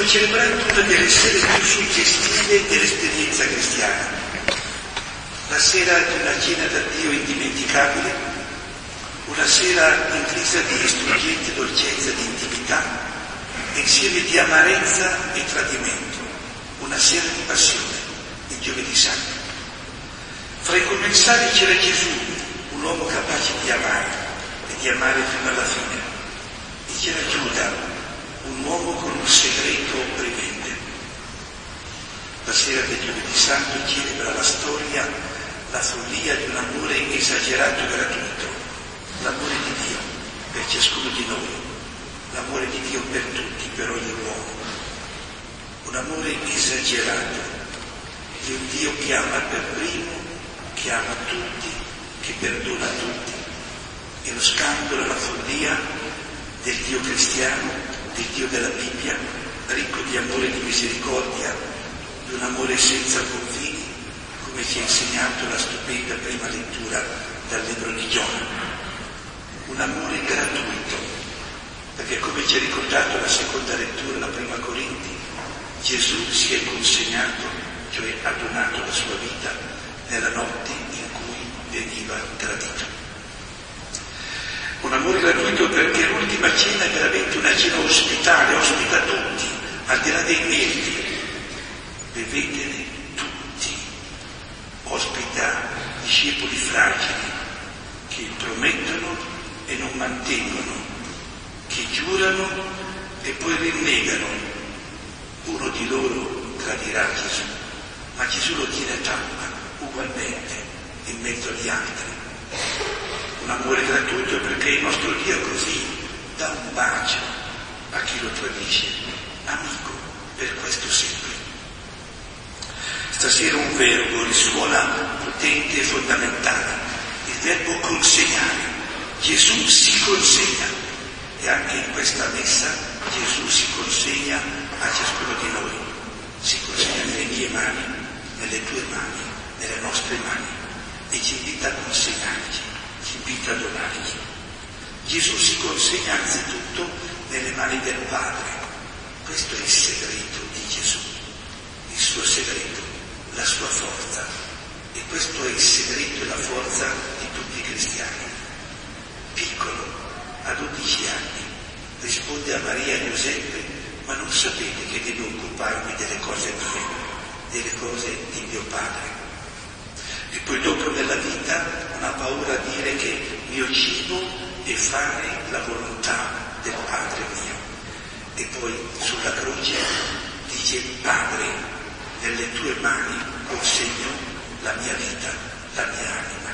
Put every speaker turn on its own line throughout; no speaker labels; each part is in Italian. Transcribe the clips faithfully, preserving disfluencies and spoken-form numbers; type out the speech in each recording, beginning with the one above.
Stiamo celebrando una delle sere più suggestive dell'esperienza cristiana, la sera di una cena da Dio indimenticabile, una sera intrisa di struggente dolcezza di intimità, insieme di amarezza e tradimento, una sera di passione, il giovedì santo. Fra i commensali c'era Gesù, un uomo capace di amare e di amare fino alla fine, e c'era Giuda, un uomo con un segreto opprimente. La sera del giovedì santo celebra la storia, la follia di un amore esagerato e gratuito, l'amore di Dio per ciascuno di noi, l'amore di Dio per tutti, per ogni uomo, un amore esagerato di un Dio che ama per primo, che ama tutti, che perdona tutti, e lo scandalo e la follia del Dio cristiano, del Dio della Bibbia, ricco di amore e di misericordia, di un amore senza confini, come ci ha insegnato la stupenda prima lettura dal libro di Giona. Un amore gratuito, perché come ci ha ricordato la seconda lettura, la prima Corinti, Gesù si è consegnato, cioè ha donato la sua vita nella notte in cui veniva tradito. Un amore gratuito perché l'ultima cena è veramente una cena ospitale, ospita tutti, al di là dei meriti. Bevetene tutti. Ospita discepoli fragili che promettono e non mantengono, che giurano e poi rinnegano. Uno di loro tradirà Gesù, ma Gesù lo tiene a tappa ugualmente in mezzo agli altri. Un amore gratuito perché il nostro Dio così dà un bacio a chi lo tradisce, amico, per questo sempre. Stasera un verbo risuona potente e fondamentale, il verbo consegnare. Gesù si consegna, e anche in questa messa Gesù si consegna a ciascuno di noi, si consegna nelle mie mani, nelle tue mani, nelle nostre mani, e ci invita a consegnarci, ci invita a donarci. Gesù si consegna anzitutto nelle mani del Padre. Questo è il segreto di Gesù, il suo segreto, la sua forza, e questo è il segreto e la forza di tutti i cristiani. Piccolo, a dodici anni, risponde a Maria e Giuseppe: ma non sapete che devo occuparmi delle cose mie, delle cose di mio Padre. E poi dopo nella vita non ha paura a dire che mio cibo è fare la volontà del Padre mio. E poi sulla croce dice: Padre, nelle tue mani consegno la mia vita, la mia anima.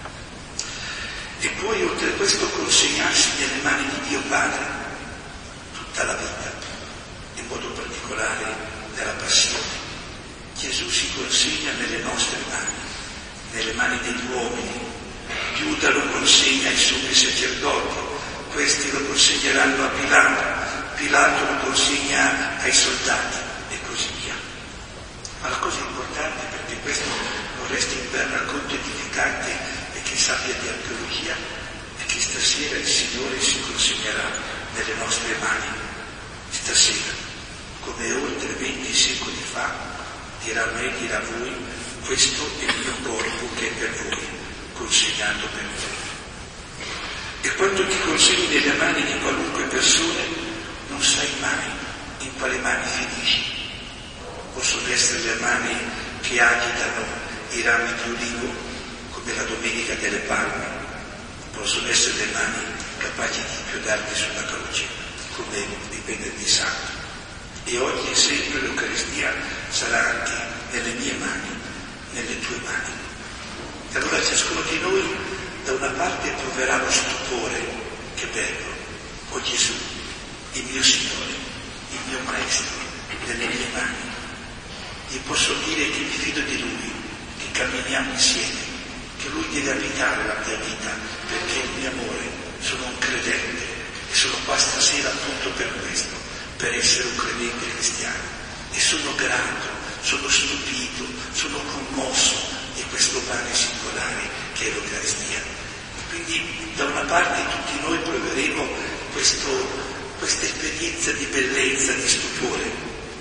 E poi oltre a questo consegnarsi nelle mani di Dio Padre tutta la vita, in modo particolare nella passione. Gesù si consegna nelle nostre mani, nelle mani degli uomini. Giuda lo consegna ai sommi sacerdoti, questi lo consegneranno a Pilato, Pilato lo consegna ai soldati e così via. Ma la cosa importante, perché questo non resta in per racconto edificante e che sappia di archeologia, è che stasera il Signore si consegnerà nelle nostre mani. Stasera, come oltre venti secoli fa, dirà a me, dirà a voi: questo è il mio corpo che è per voi, consegnato per voi. E quando ti consegni nelle mani di qualunque persona, non sai mai in quale mani finisci. Possono essere le mani che agitano i rami di olivo, come la Domenica delle Palme, possono essere le mani capaci di inchiodarti sulla croce, come il Venerdì Santo. E oggi e sempre l'Eucaristia sarà anche nelle mie mani, nelle tue mani. E allora ciascuno di noi da una parte proverà lo stupore: che bello, oh Gesù, il mio Signore, il mio Maestro, nelle mie mani. Gli posso dire che mi fido di Lui, che camminiamo insieme, che Lui deve abitare la mia vita, perché è il mio amore. Sono un credente e sono qua stasera appunto per questo, per essere un credente cristiano. E sono grato, sono stupito, sono commosso di questo pane singolare che è l'Eucaristia. Quindi da una parte tutti noi proveremo questo, questa esperienza di bellezza, di stupore,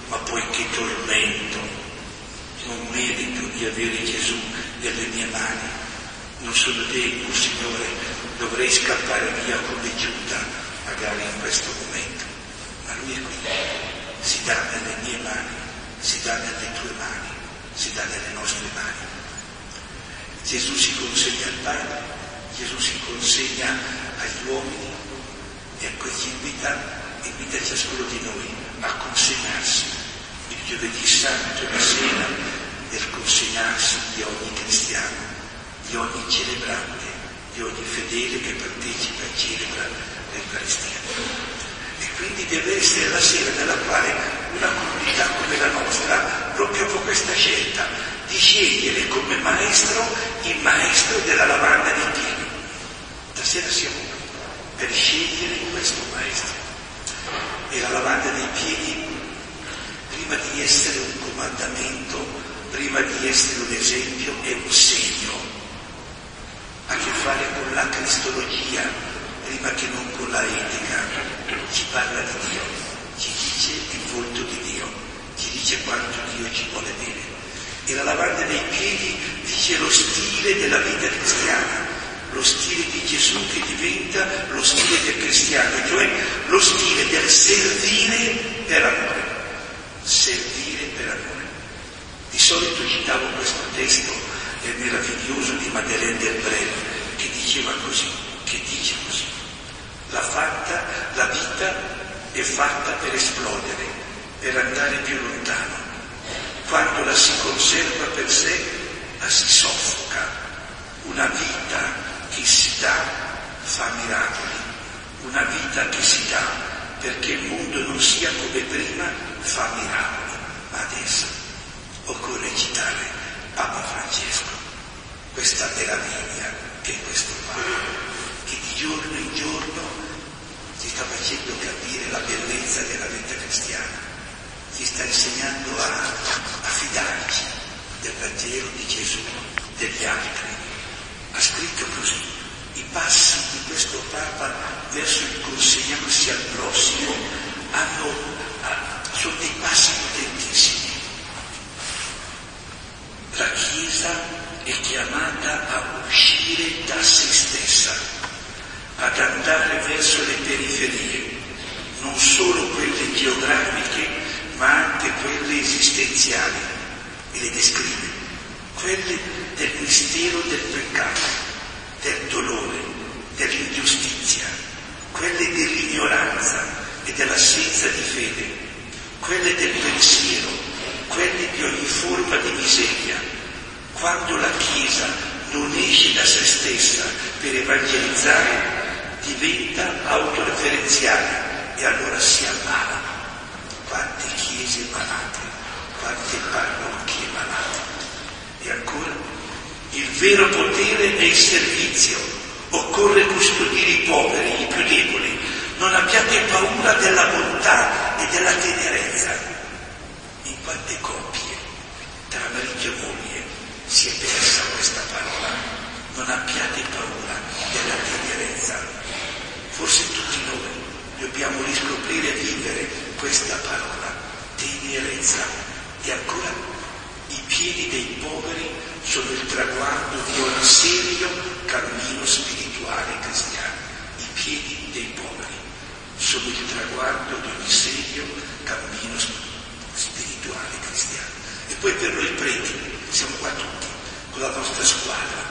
Gesù nelle mie mani. Non sono degno, Signore, dovrei scappare via come Giuda, magari in questo momento, ma Lui è qui, si dà nelle mie mani, si dà nelle tue mani, si dà nelle nostre mani. Gesù si consegna al Padre, Gesù si consegna agli uomini e ecco ci invita, invita ciascuno di noi a consegnarsi. Il giovedì santo è la sera del consegnarsi di ogni cristiano, di ogni celebrante, di ogni fedele che partecipa e celebra l'Eucaristia. E quindi deve essere la sera nella quale una comunità come la nostra proprio fa questa scelta di scegliere come maestro il maestro della lavanda dei piedi. Stasera siamo qui per scegliere questo maestro. E la lavanda dei piedi, prima di essere un comandamento, prima di essere un esempio, è un segno. Ha a che fare con la cristologia, prima che non con la etica. Ci parla di Dio, ci dice il volto di Dio, ci dice quanto Dio ci vuole bene. E la lavanda dei piedi dice lo stile della vita cristiana, lo stile di Gesù che diventa lo stile del cristiano, cioè lo stile del servire per amore. Servire per amore. Di solito citavo questo testo del meraviglioso di Madeleine d'Albret che diceva così, che dice così. La fatta, la vita è fatta per esplodere, per andare più lontano. Quando la si conserva per sé, la si soffoca. Una vita che si dà fa miracoli. Una vita che si dà perché il mondo non sia come prima fa miracoli. Ma adesso occorre citare Papa Francesco, questa meraviglia che è questo Papa, che di giorno in giorno ci sta facendo capire la bellezza della vita cristiana, ci sta insegnando a, a fidarci del Vangelo di Gesù, degli altri. Ha scritto così, i passi di questo Papa verso il consegnarsi al prossimo hanno, sono dei passi potentissimi. La Chiesa è chiamata a uscire da se stessa, ad andare verso le periferie, non solo quelle geografiche, ma anche quelle esistenziali, e le descrive, quelle del mistero del peccato, del dolore, dell'ingiustizia, quelle dell'ignoranza e dell'assenza di fede, quelle del pensiero, quelle di ogni forma di miseria. Quando la Chiesa non esce da se stessa per evangelizzare, diventa autoreferenziale e allora si ammala. Quante chiese malate, quante parrocchie malate. E ancora, il vero potere è il servizio. Occorre custodire i poveri, i più deboli. Non abbiate paura della bontà e della tenerezza. In quante coppie, tra marito e moglie, si è persa questa parola. Non abbiate paura della tenerezza. Forse tutti noi dobbiamo riscoprire e vivere questa parola, tenerezza. E ancora, i piedi dei poveri sono il traguardo di ogni serio cammino spirituale cristiano. I piedi dei poveri sono il traguardo di ogni serio cammino spirituale cristiano. E poi per noi preti, siamo qua tutti, con la nostra squadra.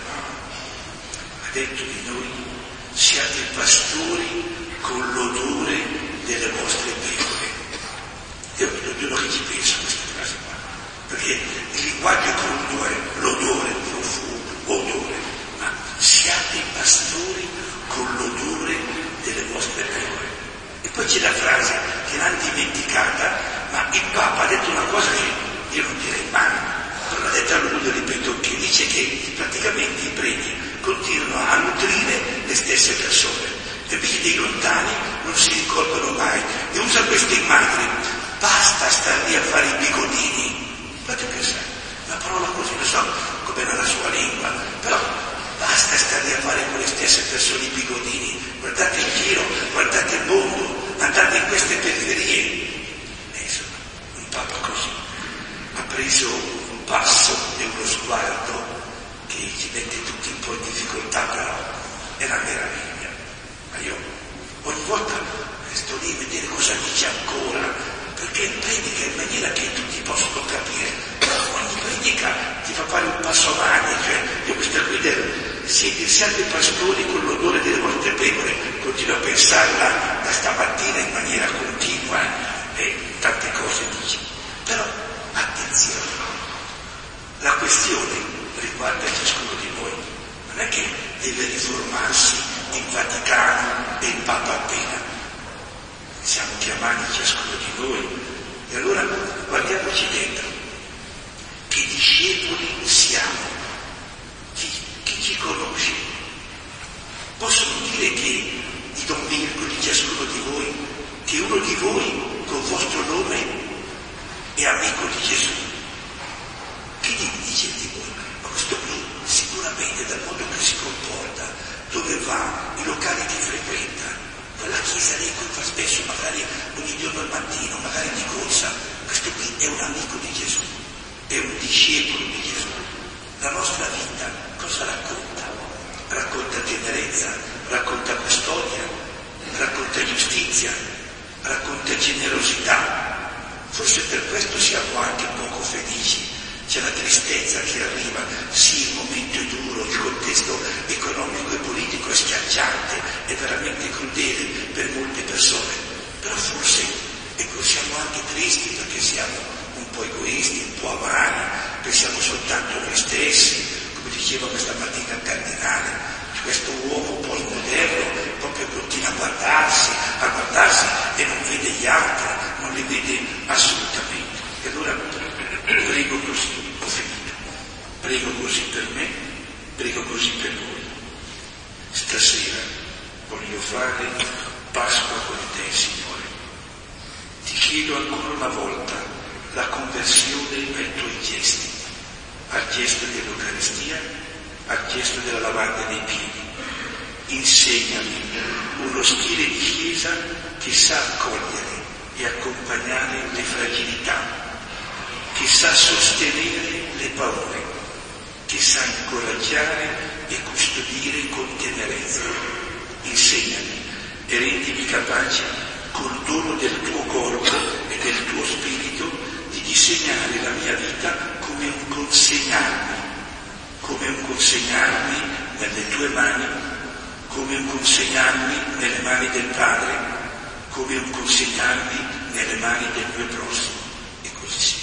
Ha detto di noi, siate pastori con l'odore delle vostre pecore. Io non che ci penso a questa frase qua, perché il linguaggio crudo è l'odore, il profumo, odore, ma siate pastori con l'odore delle vostre pecore. E poi c'è la frase che l'hanno dimenticata, ma il Papa ha detto una cosa che io non direi mai, non l'ha detta lui, lo ripeto, che dice che praticamente i preti continuano a nutrire le stesse persone. E vedi dei lontani non si ricordano mai. E usa queste immagini. Basta star lì a fare i bigodini. Fate pensare, una parola così, non so com'era la sua lingua, però basta star lì a fare con le stesse persone i bigodini. Guardate in giro, guardate il mondo, andate in queste periferie. E insomma, un Papa così ha preso un passo e uno sguardo che ci mette tutti un po' in difficoltà, però è una meraviglia. Ma io ogni volta sto lì a vedere cosa dice ancora, perché predica in maniera che tutti possono capire. Ogni predica ti fa fare un passo avanti, cioè io questa guida, siete, siate pastori con l'odore delle vostre pecore, continuo a pensarla da stamattina in maniera continua, e tante cose dice. Però attenzione, la questione riguarda ciascuno di noi, non è che deve riformarsi il Vaticano e il Papa appena. Siamo chiamati ciascuno di noi, e allora guardiamoci dentro, che discepoli siamo, chi, chi ci conosce. Possono dire che di Don Mirko, di ciascuno di voi, che uno di voi col vostro nome è amico di Gesù. Che dice di voi? Ma questo qui sicuramente dal modo che si comporta, dove va, i locali che frequenta, quella chiesa lì cui fa spesso, magari ogni giorno al mattino, magari di corsa, questo qui è un amico di Gesù, è un discepolo di Gesù. La nostra vita cosa racconta? Racconta tenerezza, racconta custodia, racconta giustizia, racconta generosità. Forse per questo siamo anche poco felici. C'è la tristezza che arriva, sì, il momento è duro, il contesto economico e politico è schiacciante, è veramente crudele per molte persone, però forse, ecco, siamo anche tristi perché siamo un po' egoisti, un po' avari, pensiamo soltanto a noi stessi, come diceva questa mattina il cardinale, questo uomo poi moderno proprio continua a guardarsi, a guardarsi e non vede gli altri, non li vede assolutamente. E allora prego così, ho finito, prego così per me, prego così per voi. Stasera voglio fare Pasqua con te, Signore. Ti chiedo ancora una volta la conversione ai tuoi gesti, al gesto dell'Eucaristia, al gesto della lavanda dei piedi. Insegnami uno stile di Chiesa che sa accogliere e accompagnare le fragilità, che sa sostenere le paure, che sa incoraggiare e custodire con tenerezza. Insegnami e rendimi capace, col dono del tuo corpo e del tuo spirito, di disegnare la mia vita come un consegnarmi, come un consegnarmi nelle tue mani, come un consegnarmi nelle mani del Padre, come un consegnarmi nelle mani del mio prossimo. E così sia.